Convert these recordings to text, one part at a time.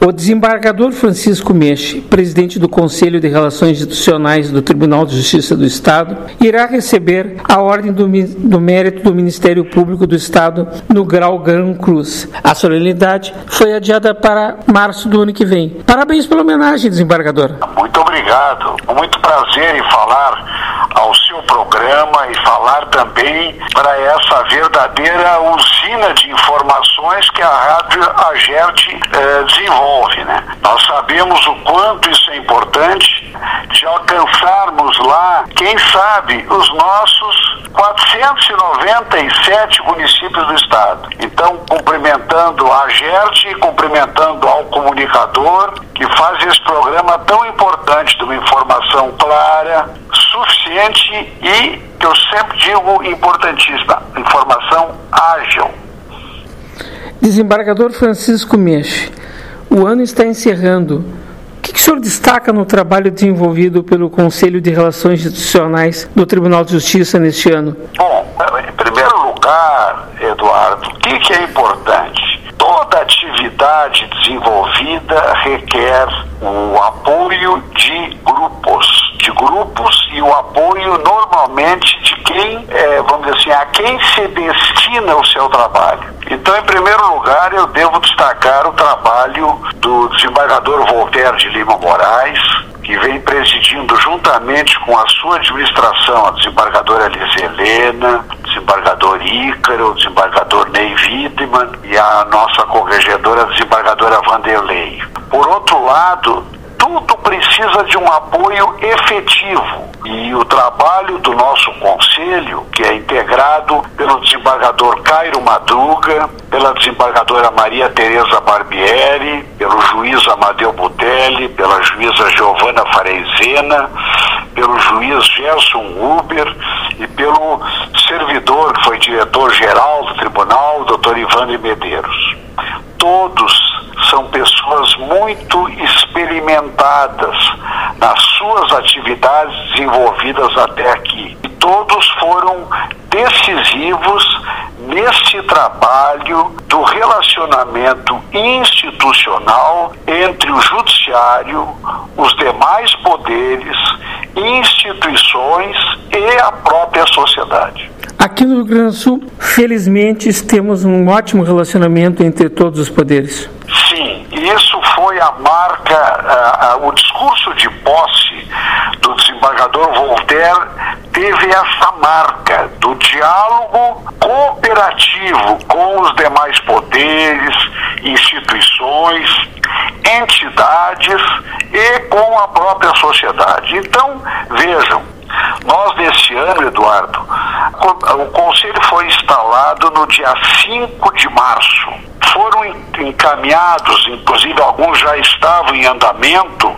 O desembargador Francisco Meche, presidente do Conselho de Relações Institucionais do Tribunal de Justiça do Estado, irá receber a Ordem do Mérito do Ministério Público do Estado no grau Gran Cruz. A solenidade foi adiada para março do ano que vem. Parabéns pela homenagem, desembargador. Muito obrigado. Com muito prazer em falar ao seu programa e falar também para essa verdadeira usina de informações que a Rádio Agerte desenvolve, né? Nós sabemos o quanto isso é importante de alcançarmos lá, quem sabe, os nossos 497 municípios do estado. Então, cumprimentando a Agerte e cumprimentando ao comunicador que faz esse programa tão importante de uma informação clara, suficiente e, que eu sempre digo, importantíssima, informação ágil. Desembargador Francisco Meche, o ano está encerrando. O que o senhor destaca no trabalho desenvolvido pelo Conselho de Relações Institucionais do Tribunal de Justiça neste ano? Bom, em primeiro lugar, Eduardo, o que é importante? Toda atividade desenvolvida requer o apoio de grupos e o apoio normalmente de quem, vamos dizer assim, a quem se destina o seu trabalho. Então, em primeiro lugar, eu devo destacar o trabalho do desembargador Voltaire de Lima Moraes, que vem presidindo juntamente com a sua administração, a desembargadora Liz Helena, o desembargador Ícaro, o desembargador Ney Wiedemann e a nossa corregedora, a desembargadora Vanderlei. Por outro lado, tudo precisa de um apoio efetivo e o trabalho do nosso conselho, que é integrado pelo desembargador Cairo Madruga, pela desembargadora Maria Tereza Barbieri, pelo juiz Amadeu Butelli, pela juíza Giovana Farezena, pelo juiz Gerson Huber e pelo servidor que foi diretor-geral do tribunal, Dr. Ivandro Medeiros. Todos são pessoas muito experimentadas nas suas atividades desenvolvidas até aqui. E todos foram decisivos nesse trabalho do relacionamento institucional entre o judiciário, os demais poderes, instituições e a própria sociedade. Aqui no Rio Grande do Sul, felizmente, temos um ótimo relacionamento entre todos os poderes. Sim, isso foi a marca, o discurso de posse do desembargador Voltaire teve essa marca do diálogo cooperativo com os demais poderes, instituições, entidades e com a própria sociedade. Então, vejam, nós nesse ano, Eduardo, o Conselho foi instalado no dia 5 de março. Foram encaminhados, inclusive alguns já estavam em andamento,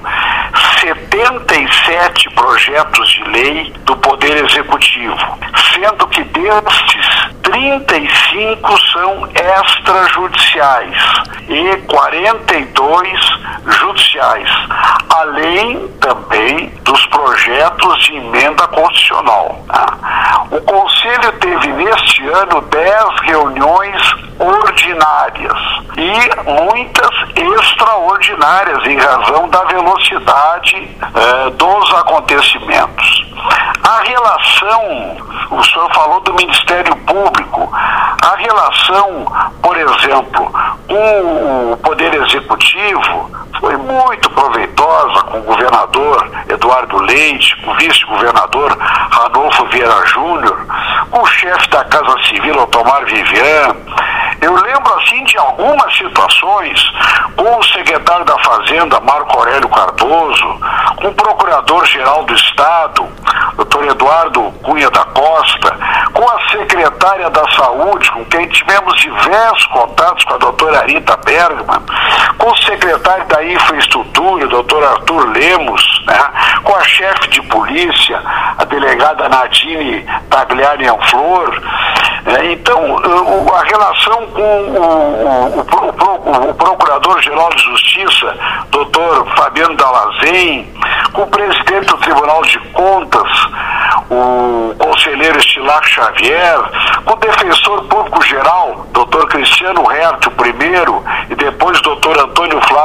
77 projetos de lei do Poder Executivo, sendo que destes, 35 são extrajudiciais e 42 judiciais, além também dos projetos de emenda constitucional. O Conselho teve neste ano 10 reuniões ordinárias e muitas extraordinárias em razão da velocidade dos acontecimentos. A relação, o senhor falou do Ministério Público, a relação, por exemplo, com o Poder Executivo foi muito proveitosa com o governador Eduardo Leite, com o vice-governador Ranolfo Vieira Júnior, com o chefe da Casa Civil, Otomar Vivian. Eu lembro assim de algumas situações com o secretário da Fazenda, Marco Aurélio Cardoso, com o procurador-geral do Estado, Dr. Eduardo Cunha da Costa, com a secretária da Saúde, com quem tivemos diversos contatos, com a doutora Arita Bergman, com o secretário da Infraestrutura, Dr. Arthur Lemos, né, com a chefe de polícia, a delegada Nadine Tagliari Anflor. Então, a relação com o Procurador-Geral de Justiça, Dr. Fabiano Dalazen, com o presidente do Tribunal de Contas, o conselheiro Estilac Xavier, com o defensor público-geral, Dr. Cristiano Herto, primeiro, e depois Dr. Antônio Flávio Oliveira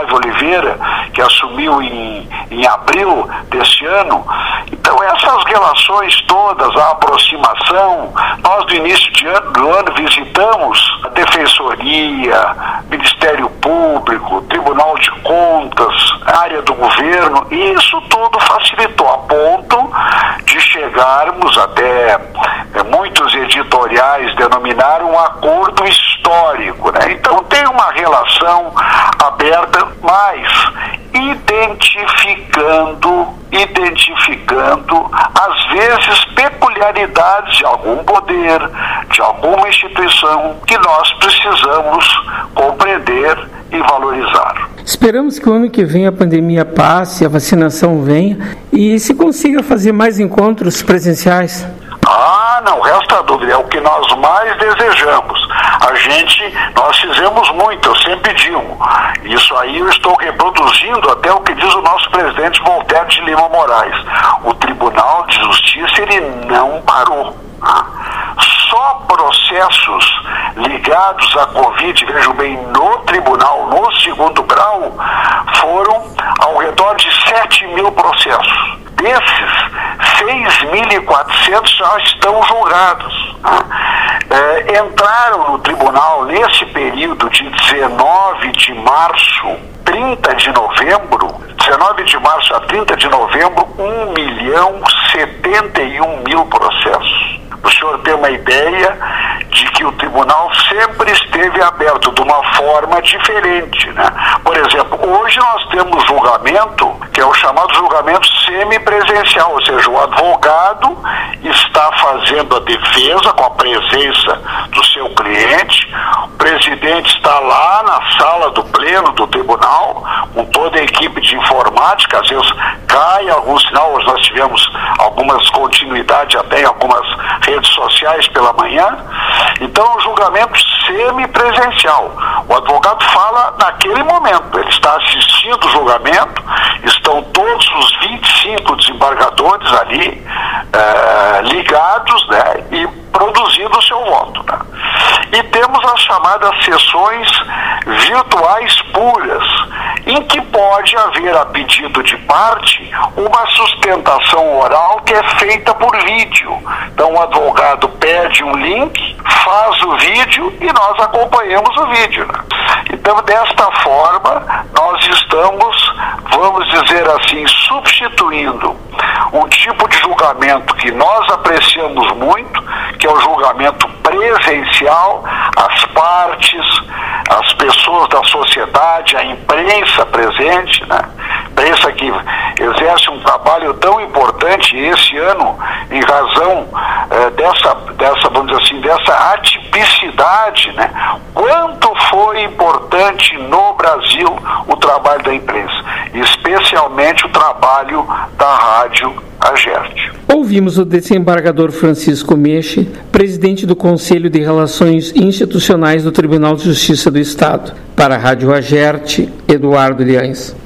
Silveira, que assumiu em abril deste ano. Então essas relações todas, a aproximação, nós no início do ano visitamos a Defensoria, Ministério Público, Tribunal de Contas, área do governo, e isso tudo facilitou a ponto de chegarmos até, muitos editoriais denominaram um acordo histórico, né? Então tem uma relação aberta, mas identificando às vezes peculiaridades de algum poder, de alguma instituição que nós precisamos compreender e valorizar. Esperamos que o ano que vem a pandemia passe, a vacinação venha e se consiga fazer mais encontros presenciais. Não resta dúvida, é o que nós mais desejamos. Nós fizemos muito, eu sempre digo. Isso aí eu estou reproduzindo até o que diz o nosso presidente Voltaire de Lima Moraes. O Tribunal de Justiça, ele não parou. Só processos ligados à Covid, vejam bem, no tribunal, no segundo grau, foram ao redor de 7.000 processos. Desses, 6.400 já estão julgados. Entraram no tribunal nesse período de 19 de março, 30 de novembro, 19 de março a 30 de novembro, 1.071.000 processos. O senhor tem uma ideia de que o tribunal sempre esteve aberto de uma forma diferente, né? Por exemplo, hoje nós temos julgamento, que é o chamado julgamento semipresencial, ou seja, o advogado está fazendo a defesa com a presença do seu cliente, o presidente está lá na sala do pleno do tribunal, com toda a equipe de informática, às vezes cai algum sinal, hoje nós tivemos algumas continuidades até em algumas redes sociais pela manhã. Então é um julgamento semipresencial. O advogado fala naquele momento, ele está assistindo o julgamento, estão todos os 25 desembargadores ali ligados, né, e produzindo o seu voto, né? E temos as chamadas sessões virtuais puras, em que pode haver, a pedido de parte, uma sustentação oral que é feita por vídeo. Então o advogado pede um link, faz o vídeo e nós acompanhamos o vídeo, né? Então, desta forma, nós estamos, vamos dizer assim, substituindo um tipo de julgamento que nós apreciamos muito, que é o julgamento presencial, as partes, as pessoas da sociedade, a imprensa presente, né? Imprensa que exerce um trabalho tão importante esse ano, em razão vamos dizer assim, dessa atipicidade, né? Quanto foi importante no Brasil o trabalho da imprensa, especialmente o trabalho da rádio Agerte. Ouvimos o desembargador Francisco Meche, presidente do Conselho de Relações Institucionais do Tribunal de Justiça do Estado. Para a Rádio Agerte, Eduardo Liães.